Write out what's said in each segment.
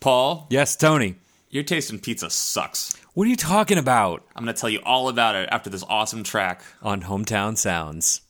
Paul, Yes, Tony. your taste in pizza sucks. What are you talking about? I'm going to tell you all about it after this awesome track. On Hometown Sounds.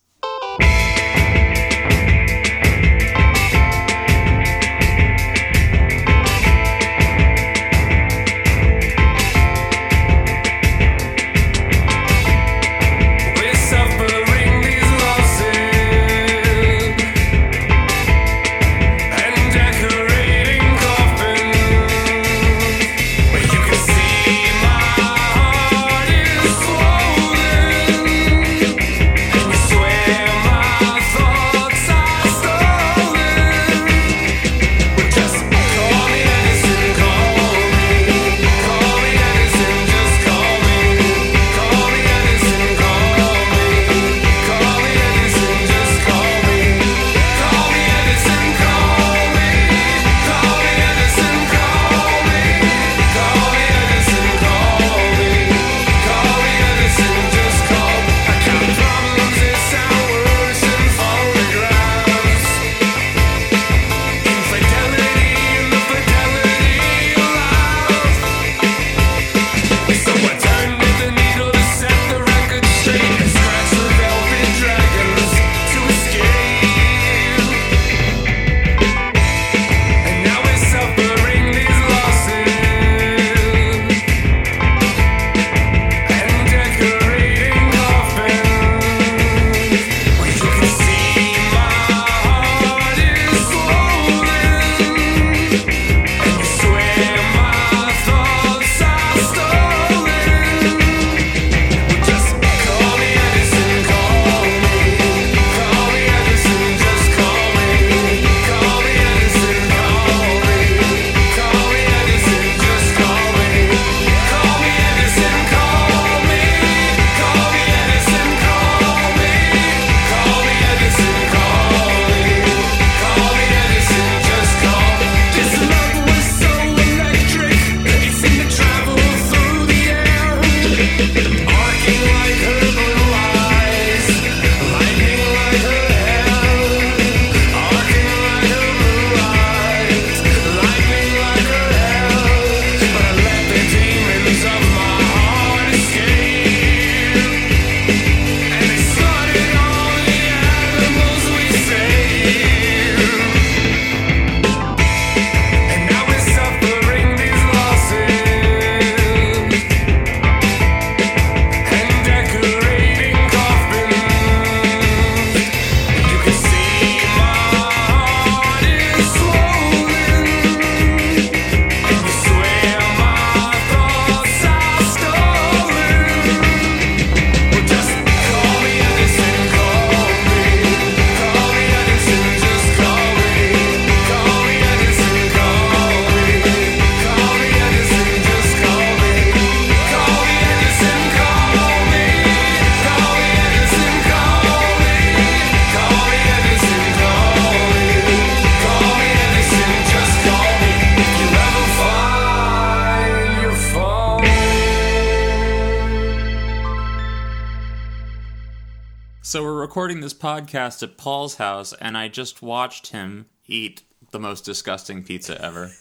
So we're recording this podcast at Paul's house, and I just watched him eat the most disgusting pizza ever.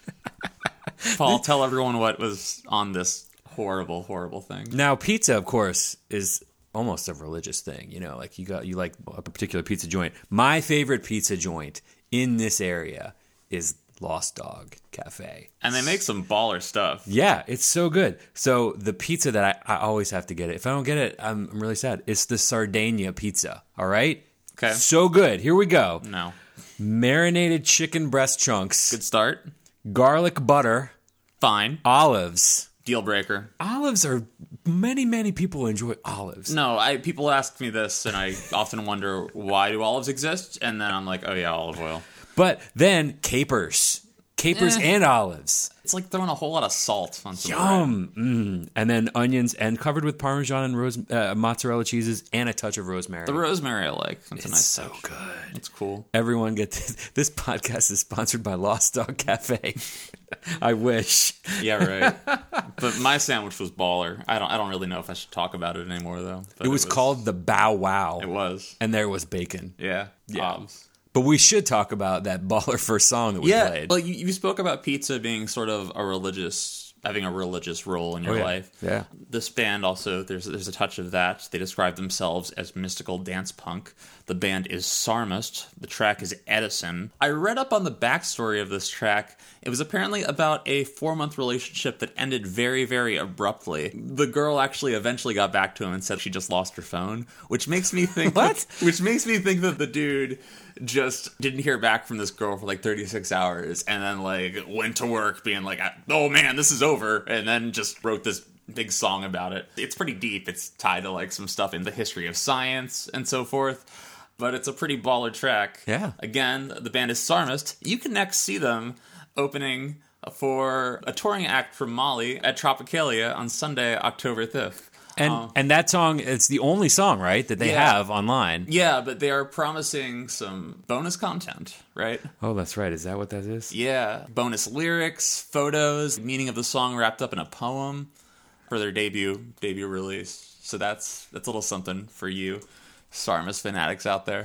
Paul, tell everyone what was on this horrible, horrible thing. Now, pizza, of course, is almost a religious thing. You know, like you like a particular pizza joint. My favorite pizza joint in this area is Lost Dog Cafe. And they make some baller stuff. Yeah, it's so good. So the pizza that I always have to get it. If I don't get it, I'm really sad. It's the Sardinia pizza, all right? Okay. So good. Here we go. No. Marinated chicken breast chunks. Good start. Garlic butter. Fine. Olives. Deal breaker. Olives are... Many people enjoy olives. No, people ask me this, and I often wonder, why do olives exist? And then I'm like, oh yeah, olive oil. But then capers. Capers and olives. It's like throwing a whole lot of salt on some Yum! And then onions, and covered with Parmesan and mozzarella cheeses, and a touch of rosemary. The rosemary I like. It's a nice so touch. good. It's cool. Everyone get this podcast is sponsored by Lost Dog Cafe. I wish. Yeah, right. But my sandwich was baller. I don't really know if I should talk about it anymore though. But It was called the Bow Wow. It was. And there was bacon. Yeah. Yeah. But we should talk about that baller first song that we played. Well, you spoke about pizza being sort of having a religious role in your life. Yeah. This band also, there's a touch of that. They describe themselves as mystical dance punk. The band is Psalmist. The track is Edison. I read up on the backstory of this track. It was apparently about a 4-month relationship that ended very, very abruptly. The girl actually eventually got back to him and said she just lost her phone, which makes me think which makes me think that the dude just didn't hear back from this girl for like 36 hours and then like went to work being like, oh man, this is over, and then just wrote this big song about it. It's pretty deep. It's tied to like some stuff in the history of science and so forth, but it's a pretty baller track. Yeah. Again, the band is Psalmist. You can next see them opening for a touring act from Mali at Tropicalia on Sunday, October 5th. And that song, it's the only song, right, that they have online. Yeah, but they are promising some bonus content, right? Oh, that's right. Is that what that is? Yeah. Bonus lyrics, photos, meaning of the song wrapped up in a poem for their debut release. So that's a little something for you Psalmist fanatics out there.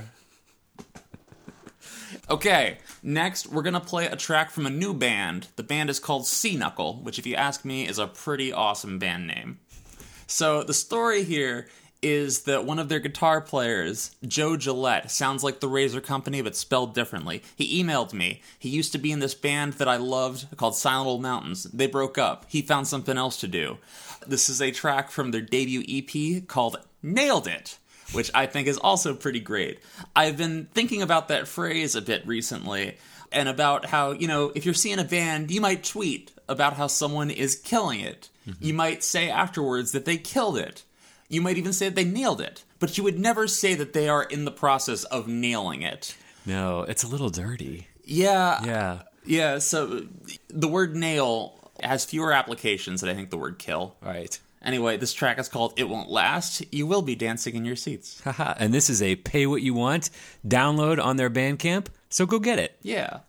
Okay, next we're going to play a track from a new band. The band is called Sea Knuckle, which if you ask me is a pretty awesome band name. So the story here is that one of their guitar players, Joe Gillette, sounds like the Razor Company but spelled differently. He emailed me. He used to be in this band that I loved called Silent Old Mountains. They broke up. He found something else to do. This is a track from their debut EP called Nailed It, which I think is also pretty great. I've been thinking about that phrase a bit recently and about how, if you're seeing a band, you might tweet about how someone is killing it. Mm-hmm. You might say afterwards that they killed it. You might even say that they nailed it. But you would never say that they are in the process of nailing it. No, it's a little dirty. Yeah. Yeah, so the word nail has fewer applications than I think the word kill. Right. Anyway, this track is called It Won't Last. You will be dancing in your seats. Haha, and this is a pay what you want download on their Bandcamp, so go get it. Yeah.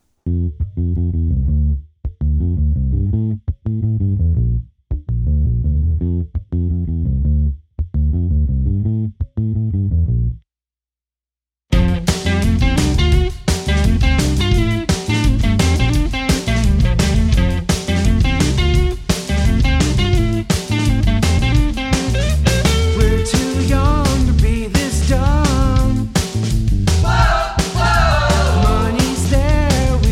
We're too young to be this dumb. Money's there,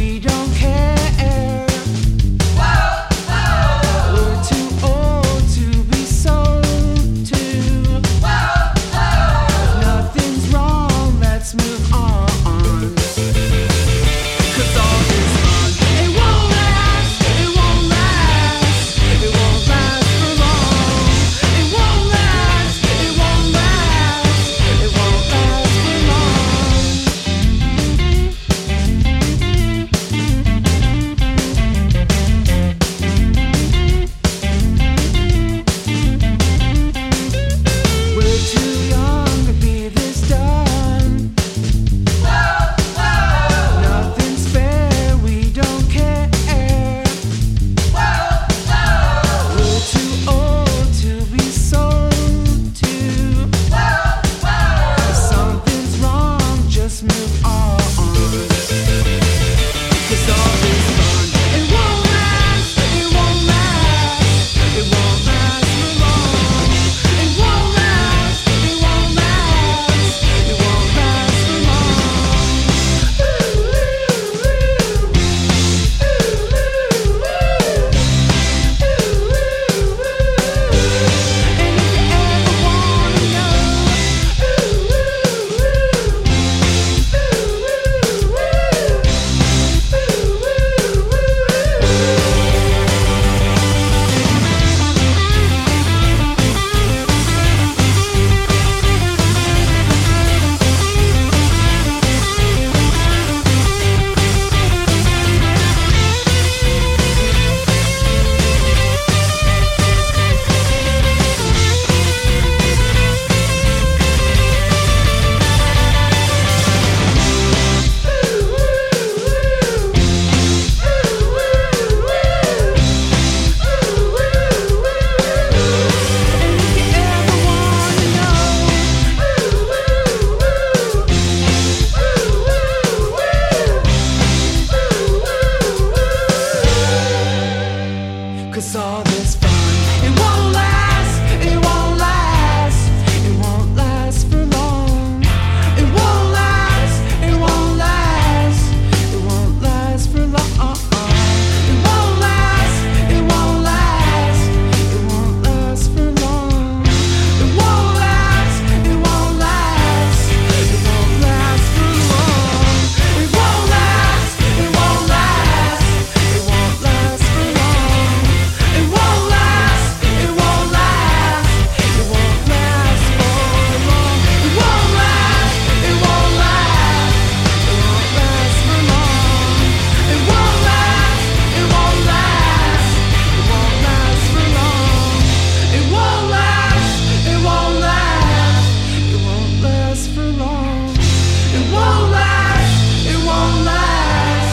'cause all this fun, it won't last, it won't last, it won't last for long. It won't last, it won't last, it won't last for long. It won't last, it won't last, it won't last for long. It won't last, it won't last, it won't last for long. It won't last, it won't last, it won't last for long. It won't last, it won't last, it won't last for long. It won't last, it won't last, it won't last for long. It won't last, it won't last, it won't last for long. It won't last, it won't last, it won't last for long. It won't last, it won't last.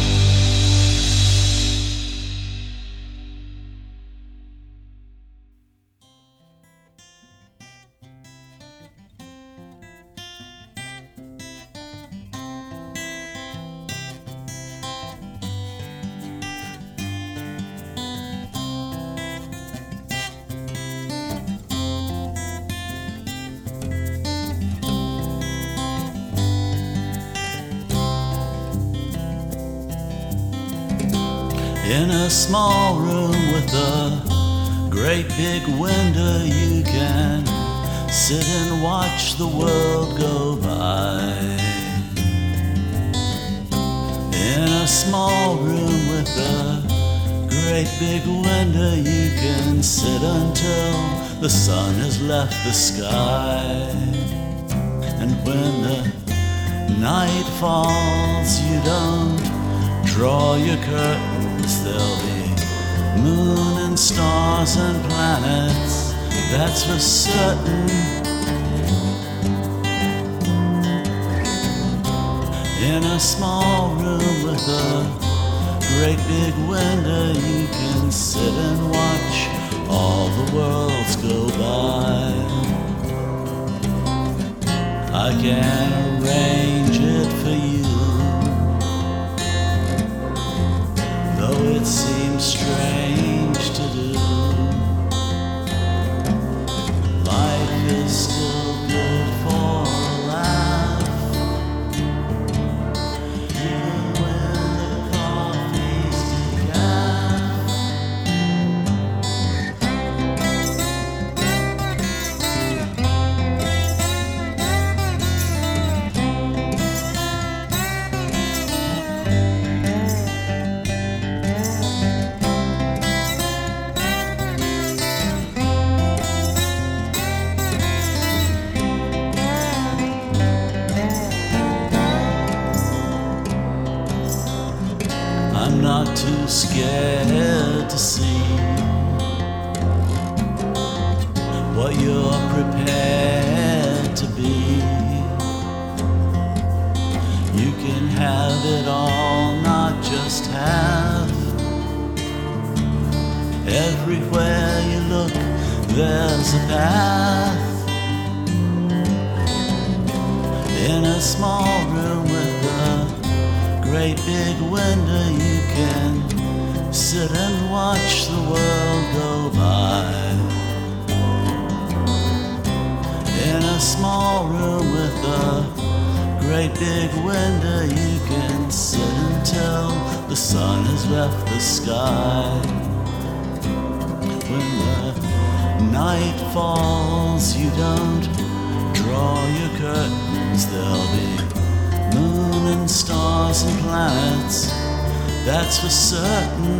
In a small room with a great big window, you can sit and watch the world go by. In a small room with a great big window, you can sit until the sun has left the sky. And when the night falls, you don't draw your curtains, there'll be moon and stars and planets, that's for certain. In a small room with a great big window, you can sit and watch all the worlds go by. I can arrange it for you, though it seems strange to do. Life is still good for a laugh, even when the coffee's decaf. I'm not too scared to see what you're prepared to be. You can have it all, not just half. Everywhere you look, there's a path. In a small room with a great big window, you can sit and watch the world go by. In a small room with a great big window, you can sit until the sun has left the sky. When the night falls, you don't draw your curtains, there'll be moon and stars and planets, that's for certain.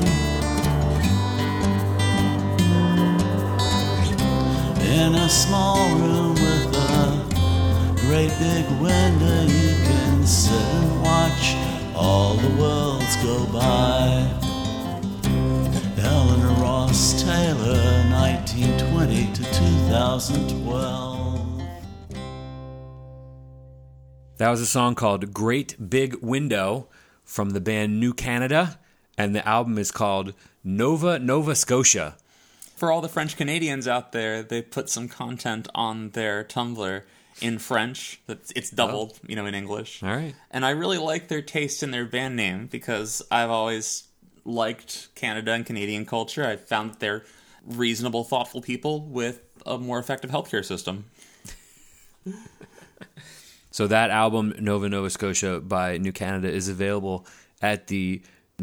In a small room with a great big window, you can sit and watch all the worlds go by. Eleanor Ross Taylor, 1920 to 2012. That was a song called Great Big Window from the band New Canada, and the album is called Nova Scotia. For all the French Canadians out there, they put some content on their Tumblr in French. It's doubled, in English. All right. And I really like their taste in their band name because I've always liked Canada and Canadian culture. I found that they're reasonable, thoughtful people with a more effective healthcare system. So that album, Nova Nova Scotia by New Canada, is available at the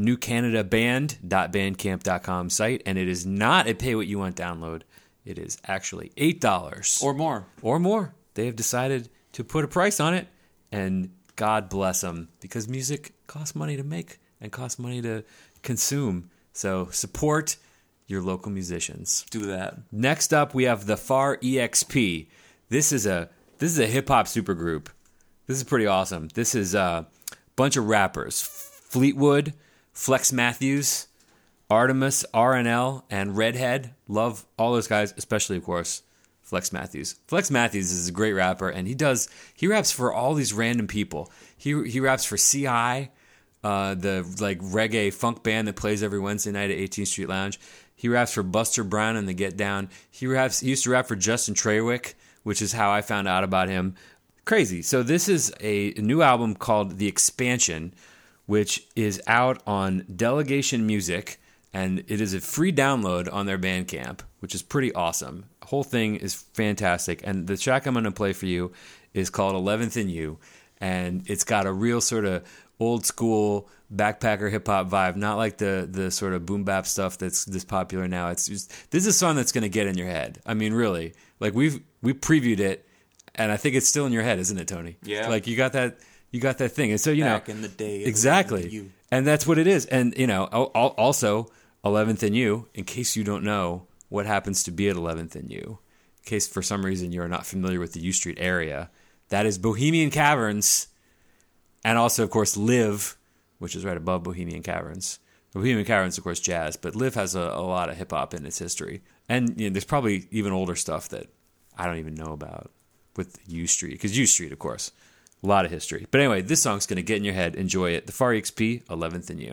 newcanadaband.bandcamp.com site, and it is not a pay-what-you-want download. It is actually $8. Or more. Or more. They have decided to put a price on it, and God bless them, because music costs money to make and costs money to consume. So support your local musicians. Do that. Next up, we have the Far EXP. This is a hip-hop supergroup. This is pretty awesome. This is a bunch of rappers. Fleetwood, Flex Matthews, Artemis, RNL, and Redhead. Love all those guys, especially, of course, Flex Matthews. Flex Matthews is a great rapper, and he raps for all these random people. He raps for CI, the reggae funk band that plays every Wednesday night at 18th Street Lounge. He raps for Buster Brown and the Get Down. He used to rap for Justin Trawick, which is how I found out about him. Crazy. So this is a new album called The Expansion, which is out on Delegation Music, and it is a free download on their Bandcamp, which is pretty awesome. The whole thing is fantastic, and the track I'm going to play for you is called 11th and You, and it's got a real sort of old school backpacker hip hop vibe, not like the sort of boom bap stuff that's this popular now. This is a song that's going to get in your head. I mean, really, like we previewed it, and I think it's still in your head, isn't it, Tony? Yeah. Like you got that thing, and so Back in the day, exactly, and that's what it is. And also 11th and You, in case you don't know what happens to be at 11th and You, in case for some reason you are not familiar with the U Street area, that is Bohemian Caverns, and also of course Live, which is right above Bohemian Caverns. Bohemian Caverns, of course, jazz, but Live has a lot of hip hop in its history, and there's probably even older stuff that I don't even know about with U Street, because U Street, of course, a lot of history. But anyway, this song's going to get in your head. Enjoy it. The Far EXP, 11th and You.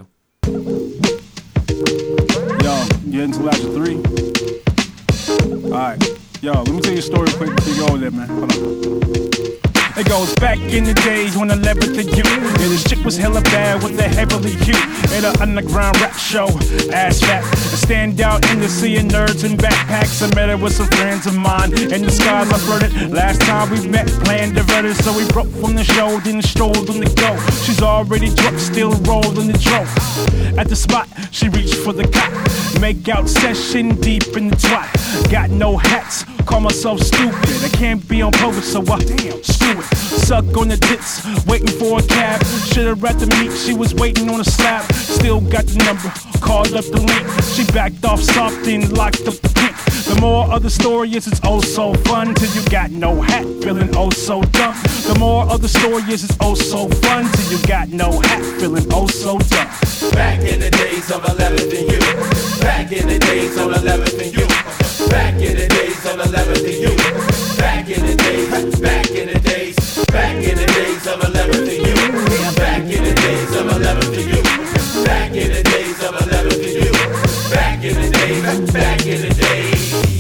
Yo, you into Lasher 3? Alright. Yo, let me tell you a story quick before you go over there, man. Hold on. It goes back in the days when 11th and You. Yeah, this chick was hella bad with a heavily cute. At an underground rap show, ass fat. A standout in the sea of nerds and backpacks. I met her with some friends of mine. In the skies I flirted. Last time we met, playing diverted. So we broke from the show, then strolled on the go. She's already drunk, still rolling the dope. At the spot, she reached for the cot. Make out session deep in the twat. Got no hats, call myself stupid. I can't be on purpose, so screw it. Suck on the tits, waiting for a cab. Should've at the meet, she was waiting on a slab. Still got the number, called up the link. She backed off something, locked up the pink. The more of the story is, it's oh so fun. Till you got no hat, feeling oh so dumb. The more of the story is, it's oh so fun. Till you got no hat, feeling oh so dumb. Back in the days of 11th and You. Back in the days of 11th and You. Back in the days of 11th and You. Back in the days, back in the days, back in the days of 11th and You. Back in the days of 11th and You. Back in the days of 11th and You. Back in the days, back in the days.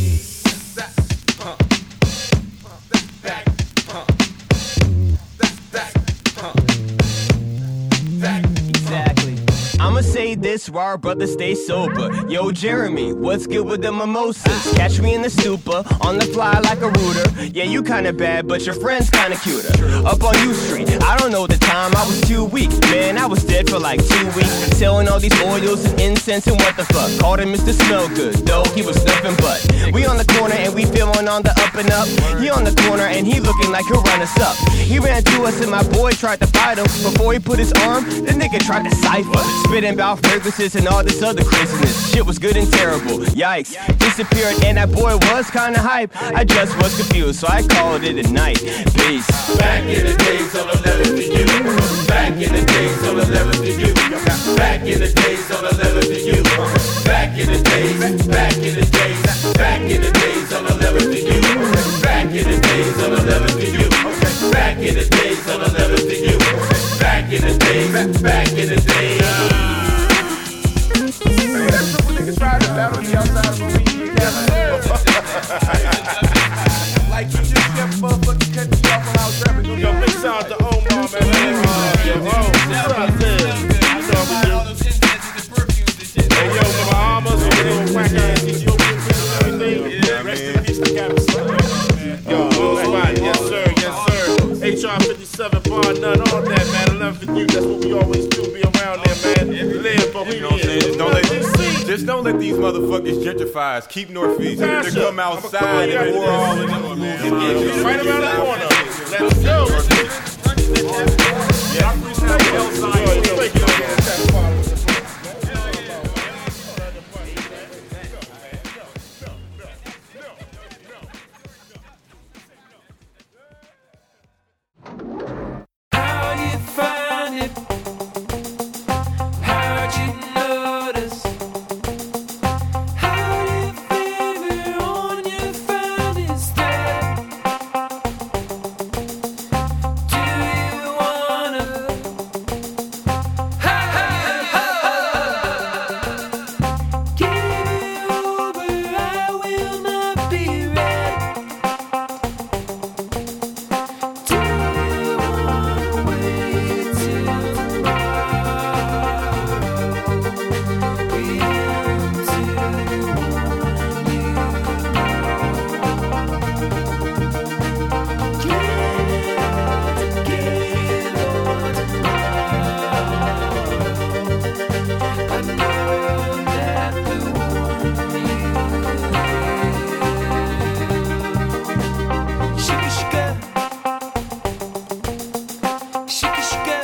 I'ma say this while our brothers stay sober. Yo, Jeremy, what's good with the mimosas? Catch me in the stupor, on the fly like a rooter. Yeah, you kinda bad, but your friend's kinda cuter. Up on U Street, I don't know the time, I was 2 weeks. Man, I was dead for like 2 weeks. Selling all these oils and incense and what the fuck. Called him Mr. Smellgood, though he was sniffing butt. We on the corner and we feeling on the up and up. He on the corner and he looking like he'll run us up. He ran to us and my boy tried to fight him. Before he put his arm, the nigga tried to cipher. Spitting about fragrances and all this other craziness. Shit was good and terrible. Yikes. Disappeared and that boy was kinda hype. I just was confused, so I called it a night. Peace. Back in the days of 11th and You. Back in the days of 11th and You. Back in the days of 11th and You. Back in the days, back in the days, back in the days of 11th and You. Back in the days of 11th and You. Back in the days of 11th and You. Back in the days, back in the days. Try to battle the outside of me. Like you just kept motherfucking cutting me off when I was rapping. Yo, big sound to Omar, man. Yo, what's up, man? I know we do. Just don't let these motherfuckers gentrify us. Keep Northeast. And then come outside and we're all in it. Right around the corner. Let's go. Yeah, I appreciate How'd you find it? How'd you notice? How do you figure on your finest day? Do you wanna? Give it over, I will not be ready. Do you wanna wait till tomorrow? We want to warn you Give it all together tomorrow. I know that the one you Shika shika Shika shika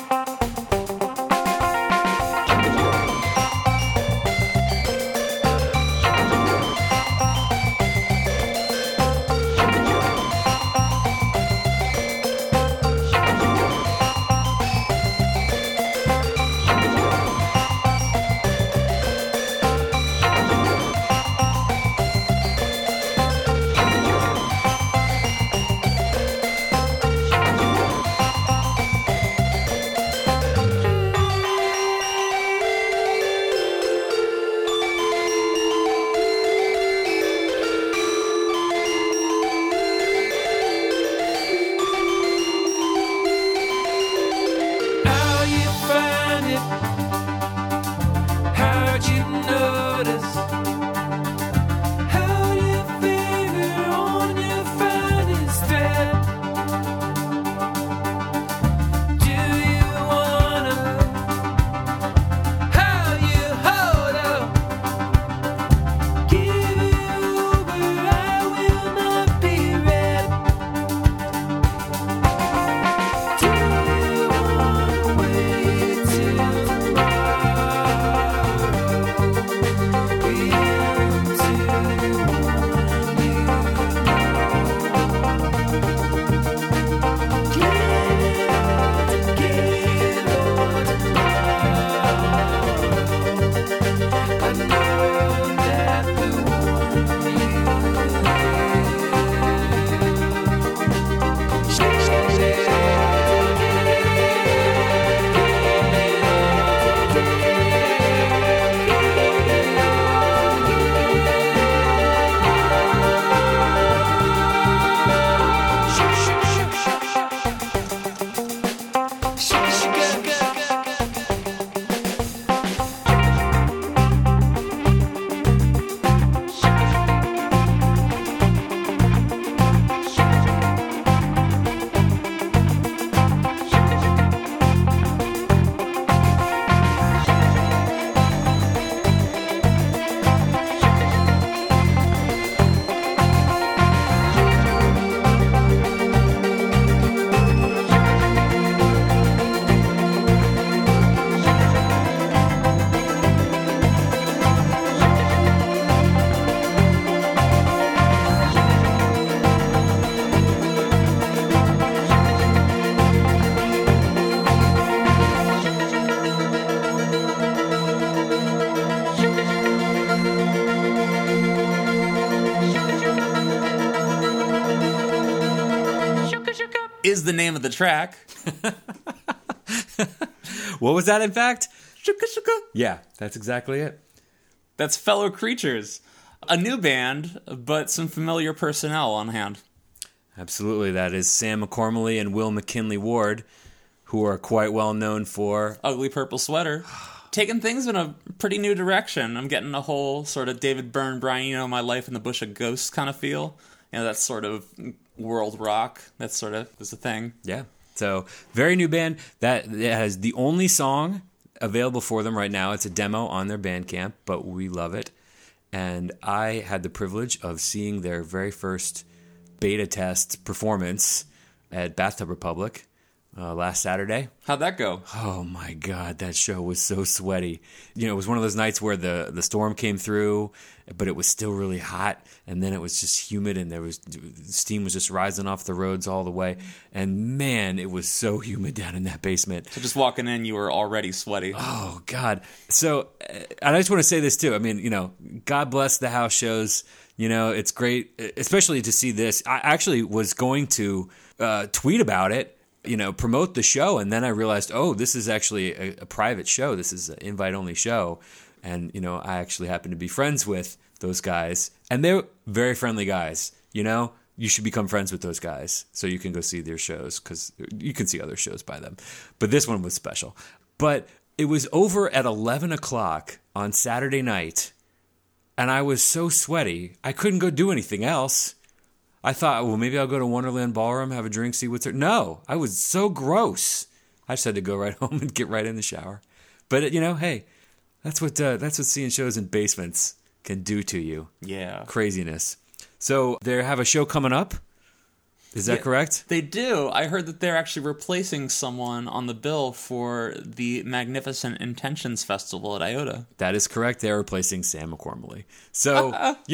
How you find it? How'd you notice? How do you figure on your finest day? Do you wanna? How you hold up? Give it over, I will not be ready. Do you wanna wait till tomorrow? We want to warn you Give it all together tomorrow. I know that the Is the name of the track. What was that, in fact? Shuka shuka. Yeah, that's exactly it. That's Fellow Creatures. A new band, but some familiar personnel on hand. Absolutely, that is Sam McCormley and Will McKinley Ward, who are quite well known for Ugly Purple Sweater. Taking things in a pretty new direction. I'm getting a whole sort of David Byrne, Brian Eno, My Life in the Bush of Ghosts kind of feel. You know, that sort of world rock. That sort of is a thing. Yeah. So very new band that has the only song available for them right now. It's a demo on their Bandcamp, but we love it. And I had the privilege of seeing their very first beta test performance at Bathtub Republic last Saturday. How'd that go? Oh my God, that show was so sweaty. It was one of those nights where the storm came through, but it was still really hot, and then it was just humid, and steam was just rising off the roads all the way. And man, it was so humid down in that basement. So just walking in, you were already sweaty. Oh God. So, and I just want to say this too. I mean, God bless the house shows. It's great, especially to see this. I actually was going to tweet about it, promote the show. And then I realized, this is actually a private show. This is an invite-only show. And, I actually happen to be friends with those guys. And they're very friendly guys. You should become friends with those guys so you can go see their shows, because you can see other shows by them. But this one was special. But it was over at 11 o'clock on Saturday night. And I was so sweaty, I couldn't go do anything else. I thought, well, maybe I'll go to Wonderland Ballroom, have a drink, see what's there. No, I was so gross. I just had to go right home and get right in the shower. But, hey, that's what seeing shows in basements can do to you. Yeah. Craziness. So they have a show coming up. Is that correct? They do. I heard that they're actually replacing someone on the bill for the Magnificent Intentions Festival at IOTA. That is correct. They're replacing Sam McCormley. So,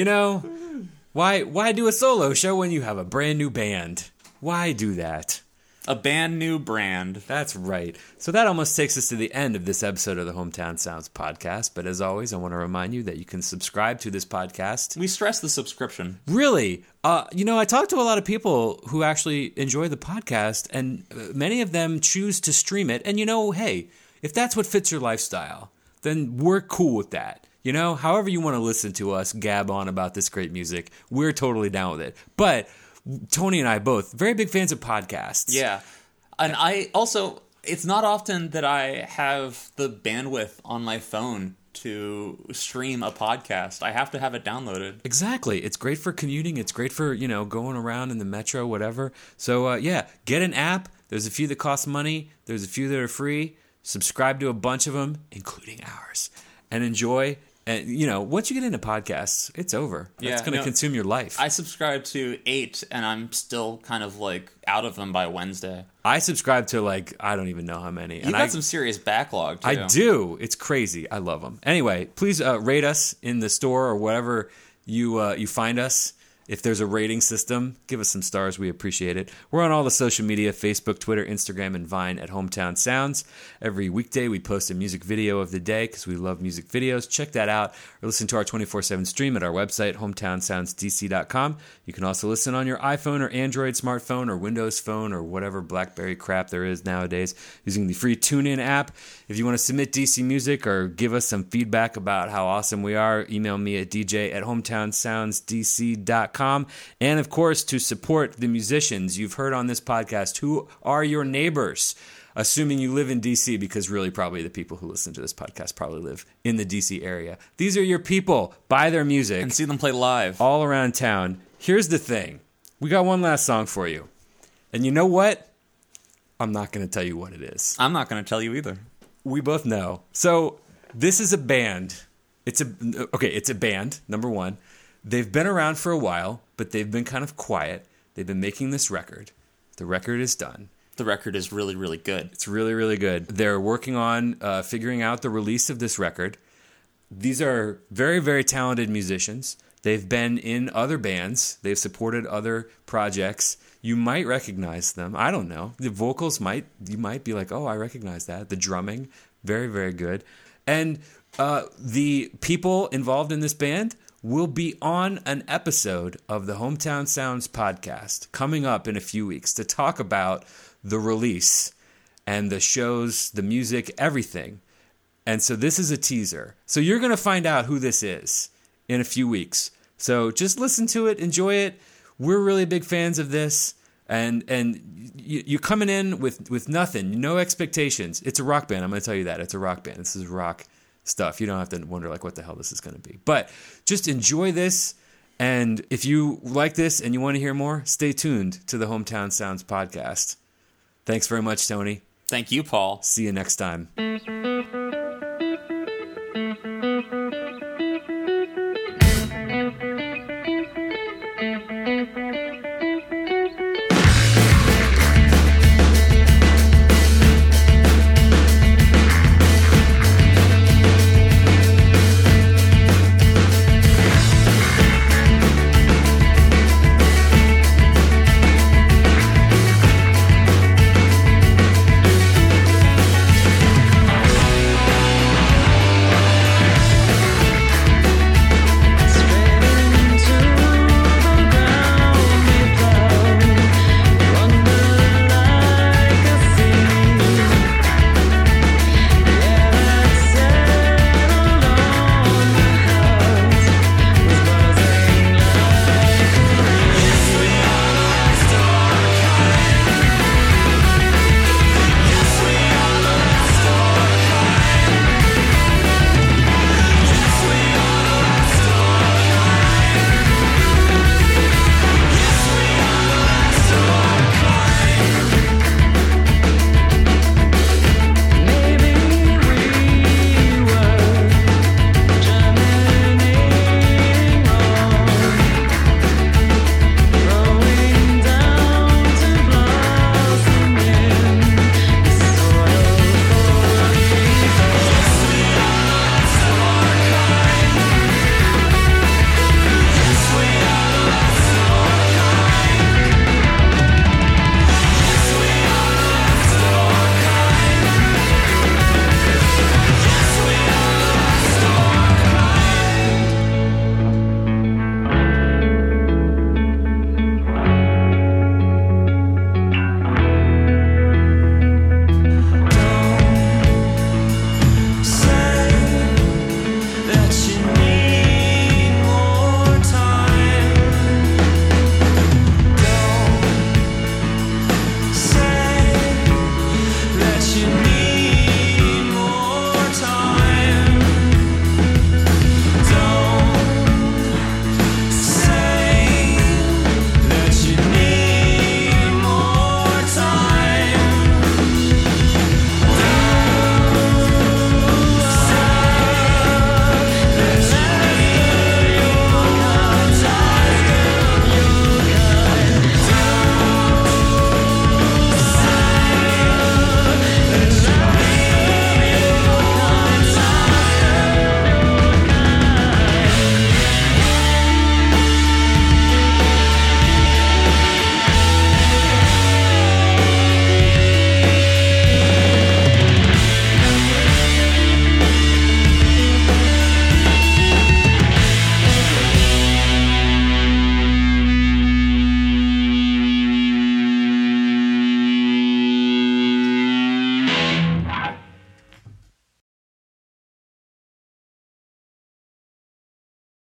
why do a solo show when you have a brand new band? Why do that? A brand new brand. That's right. So that almost takes us to the end of this episode of the Hometown Sounds podcast. But as always, I want to remind you that you can subscribe to this podcast. We stress the subscription. Really? I talk to a lot of people who actually enjoy the podcast, and many of them choose to stream it. And, hey, if that's what fits your lifestyle, then we're cool with that. However you want to listen to us gab on about this great music, we're totally down with it. But Tony and I both very big fans of podcasts. Yeah. And I also, it's not often that I have the bandwidth on my phone to stream a podcast. I have to have it downloaded. Exactly. It's great for commuting. It's great for, going around in the metro, whatever. So, get an app. There's a few that cost money. There's a few that are free. Subscribe to a bunch of them, including ours, and enjoy. And, once you get into podcasts, it's over. It's going to consume your life. I subscribe to 8, and I'm still kind of, out of them by Wednesday. I subscribe to, I don't even know how many. You've got some serious backlog, too. I do. It's crazy. I love them. Anyway, please rate us in the store or whatever you find us. If there's a rating system, give us some stars. We appreciate it. We're on all the social media, Facebook, Twitter, Instagram, and Vine at Hometown Sounds. Every weekday, we post a music video of the day because we love music videos. Check that out or listen to our 24/7 stream at our website, hometownsoundsdc.com. You can also listen on your iPhone or Android smartphone or Windows phone or whatever BlackBerry crap there is nowadays using the free TuneIn app. If you want to submit DC music or give us some feedback about how awesome we are, email me at dj@hometownsoundsdc.com. And, of course, to support the musicians you've heard on this podcast, who are your neighbors, assuming you live in D.C., because really probably the people who listen to this podcast probably live in the D.C. area. These are your people. Buy their music. And see them play live. All around town. Here's the thing. We got one last song for you. And you know what? I'm not going to tell you what it is. I'm not going to tell you either. We both know. So this is a band. It's a band, number one. They've been around for a while, but they've been kind of quiet. They've been making this record. The record is done. The record is really, really good. It's really, really good. They're working on figuring out the release of this record. These are very, very talented musicians. They've been in other bands. They've supported other projects. You might recognize them. I don't know. The vocals you might be like, oh, I recognize that. The drumming, very, very good. And the people involved in this band will be on an episode of the Hometown Sounds podcast coming up in a few weeks to talk about the release and the shows, the music, everything. And so this is a teaser. So you're going to find out who this is in a few weeks. So just listen to it, enjoy it. We're really big fans of this. And you're coming in with nothing, no expectations. It's a rock band. I'm going to tell you that. It's a rock band. This is rock stuff. You don't have to wonder what the hell this is going to be. But just enjoy this. And if you like this and you want to hear more, stay tuned to the Hometown Sounds podcast. Thanks very much, Tony. Thank you, Paul. See you next time.